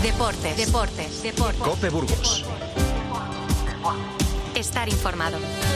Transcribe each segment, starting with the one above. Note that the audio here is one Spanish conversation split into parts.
Deportes. COPE Burgos. Estar informado.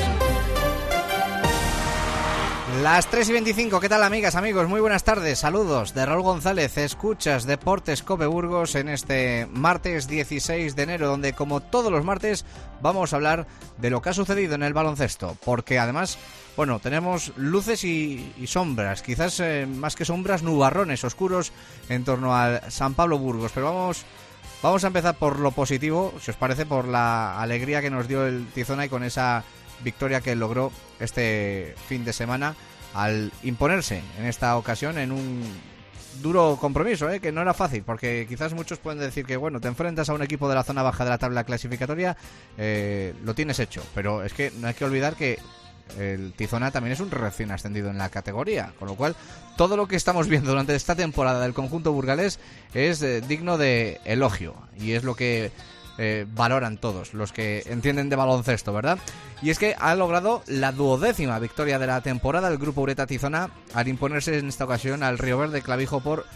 Las 3:25, ¿qué tal amigas, amigos? Muy buenas tardes, saludos de Raúl González, escuchas Deportes COPE Burgos en este martes 16 de enero, donde como todos los martes vamos a hablar de lo que ha sucedido en el baloncesto, porque además, bueno, tenemos luces y sombras, quizás más que sombras, nubarrones oscuros en torno al San Pablo Burgos, pero vamos a empezar por lo positivo, si os parece, por la alegría que nos dio el Tizona y con esa victoria que logró este fin de semana al imponerse en esta ocasión en un duro compromiso, que no era fácil, porque quizás muchos pueden decir que bueno, te enfrentas a un equipo de la zona baja de la tabla clasificatoria, lo tienes hecho, pero es que no hay que olvidar que el Tizona también es un recién ascendido en la categoría, con lo cual todo lo que estamos viendo durante esta temporada del conjunto burgalés es digno de elogio y es lo que valoran todos los que entienden de baloncesto, ¿verdad? Y es que ha logrado la 12ª victoria de la temporada el grupo Ureta Tizona al imponerse en esta ocasión al Río Verde Clavijo por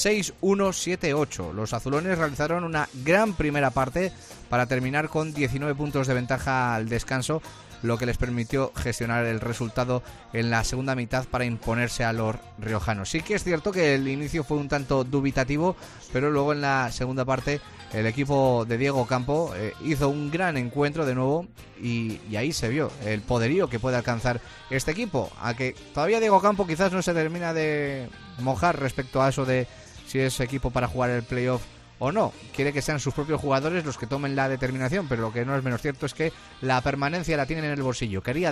6-1-7-8. Los azulones realizaron una gran primera parte para terminar con 19 puntos de ventaja al descanso, lo que les permitió gestionar el resultado en la segunda mitad para imponerse a los riojanos. Sí que es cierto que el inicio fue un tanto dubitativo, pero luego en la segunda parte el equipo de Diego Campo hizo un gran encuentro de nuevo y ahí se vio el poderío que puede alcanzar este equipo, a que todavía Diego Campo quizás no se termina de mojar respecto a eso de si es equipo para jugar el playoff o no. Quiere que sean sus propios jugadores los que tomen la determinación, pero lo que no es menos cierto es que la permanencia la tienen en el bolsillo. Quería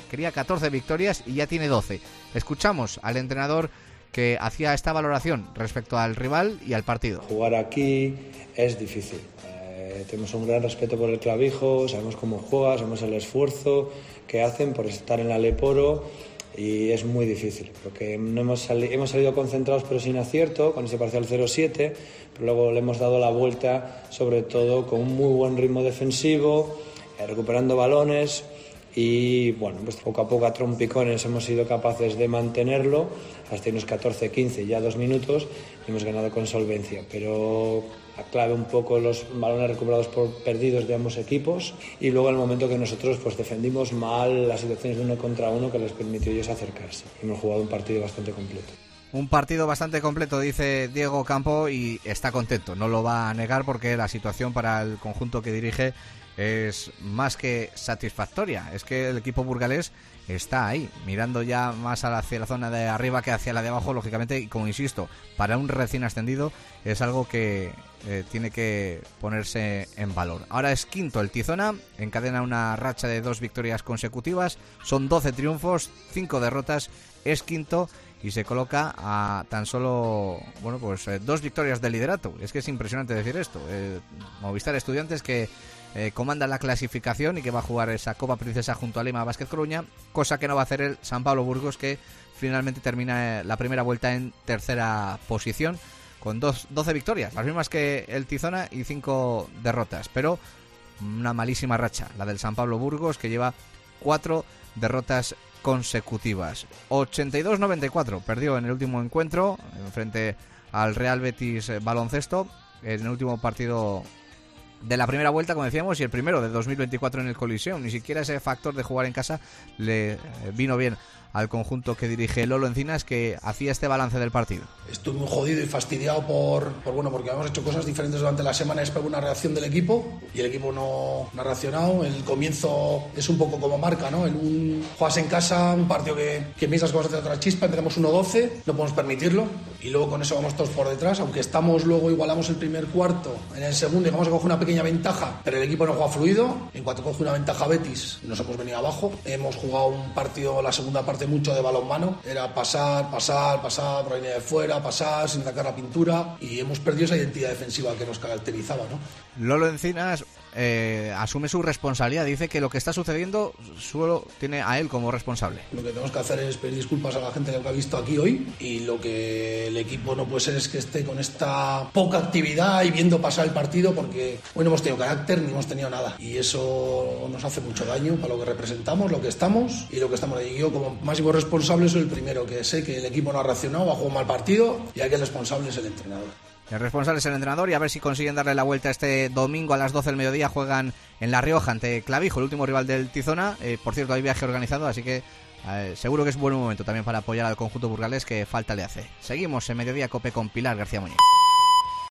14 victorias y ya tiene 12. Escuchamos al entrenador que hacía esta valoración respecto al rival y al partido. Jugar aquí es difícil. Tenemos un gran respeto por el Clavijo, sabemos cómo juega, sabemos el esfuerzo que hacen por estar en la Leporo y es muy difícil, porque no hemos salido concentrados pero sin acierto, con ese parcial 0-7, pero luego le hemos dado la vuelta, sobre todo con un muy buen ritmo defensivo, recuperando balones y bueno, pues poco a poco a trompicones hemos sido capaces de mantenerlo hasta unos 14-15, ya 2 minutos, y hemos ganado con solvencia, pero la clave un poco los balones recuperados por perdidos de ambos equipos y luego el momento que nosotros pues defendimos mal las situaciones de 1 contra 1 que les permitió ellos acercarse. Hemos jugado un partido bastante completo. Un partido bastante completo, dice Diego Campo, y está contento, no lo va a negar porque la situación para el conjunto que dirige es más que satisfactoria. Es que el equipo burgalés está ahí, mirando ya más hacia la zona de arriba que hacia la de abajo, lógicamente, y como insisto, para un recién ascendido es algo que tiene que ponerse en valor. Ahora es quinto el Tizona, encadena una racha de 2 victorias consecutivas, son 12 triunfos, 5 derrotas, es quinto y se coloca a tan solo 2 victorias de liderato. Es que es impresionante decir esto. Movistar Estudiantes que comanda la clasificación y que va a jugar esa Copa Princesa junto a Lima Basket Coruña, cosa que no va a hacer el San Pablo Burgos, que finalmente termina la primera vuelta en tercera posición con 12 victorias, las mismas que el Tizona, y 5 derrotas, pero una malísima racha la del San Pablo Burgos, que lleva 4 derrotas consecutivas. 82-94 perdió en el último encuentro frente al Real Betis Baloncesto en el último partido de la primera vuelta, como decíamos, y el primero de 2024 en el Coliseum. Ni siquiera ese factor de jugar en casa le vino bien al conjunto que dirige Lolo Encinas, que hacía este balance del partido. Estoy muy jodido y fastidiado porque hemos hecho cosas diferentes durante la semana. Espero una reacción del equipo y el equipo no ha reaccionado. El comienzo es un poco como marca, ¿no? Juegas en casa, un partido que piensas que vas a hacer otra chispa, empezamos 1-12, no podemos permitirlo y luego con eso vamos todos por detrás, aunque luego igualamos el primer cuarto, en el segundo llegamos a coger una pequeña ventaja, pero el equipo no juega fluido. En cuanto coge una ventaja Betis, nos hemos venido abajo. Hemos jugado un partido, la segunda parte, mucho de balonmano, era pasar por la línea de fuera, pasar sin sacar la pintura, y hemos perdido esa identidad defensiva que nos caracterizaba, ¿no? Lolo Encinas asume su responsabilidad, dice que lo que está sucediendo solo tiene a él como responsable. Lo que tenemos que hacer es pedir disculpas a la gente que lo ha visto aquí hoy, y lo que el equipo no puede ser es que esté con esta poca actividad y viendo pasar el partido, porque hoy no hemos tenido carácter ni hemos tenido nada, y eso nos hace mucho daño para lo que representamos, lo que estamos y lo que estamos. Y yo, como máximo responsable, soy el primero que sé que el equipo no ha reaccionado, ha jugado mal partido, y aquí el responsable es el entrenador. El responsable es el entrenador y a ver si consiguen darle la vuelta este domingo a las 12 del mediodía. Juegan en La Rioja ante Clavijo, el último rival del Tizona. Por cierto, hay viaje organizado, así que seguro que es un buen momento también para apoyar al conjunto burgalés, que falta le hace. Seguimos en Mediodía Cope con Pilar García Muñiz.